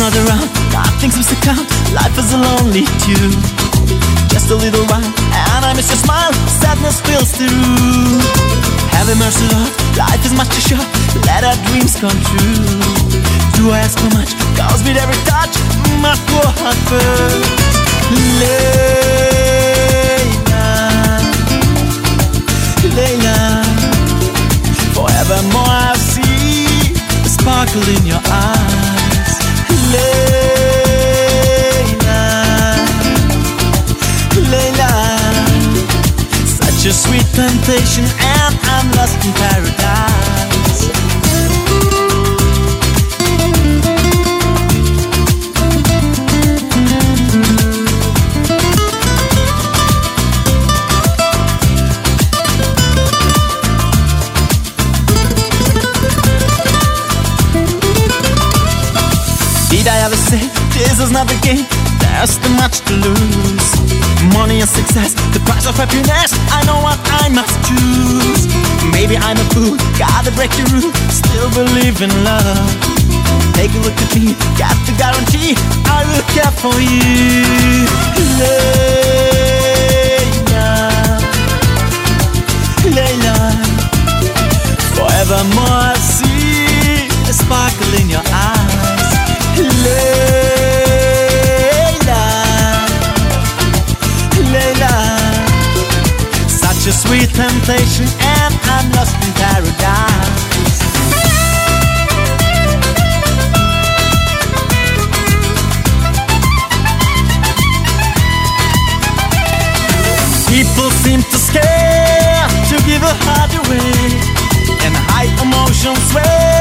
not around, nothing seems to count. Life is a lonely tune. Just a little while, and I miss your smile. Sadness feels through. Have mercy, Lord, life is much too short. Let our dreams come true. Do I ask for much? Cause with every touch, my poor heart burns. Layla, Layla, forevermore I see the sparkle in your eyes. Layla, Layla, such a sweet temptation, and I'm lost in paradise. Did I ever say this is not the game? There's too much to lose. Money and success, the price of happiness. I know what I must choose. Maybe I'm a fool, gotta break the rule. Still believe in love. Take a look at me, got the guarantee I will care for you. Layla, Layla, forevermore I see the sparkle in your eyes. Layla, Layla, such a sweet temptation, and I'm lost in paradise. People seem too scared to give a heart away, and high emotions sway.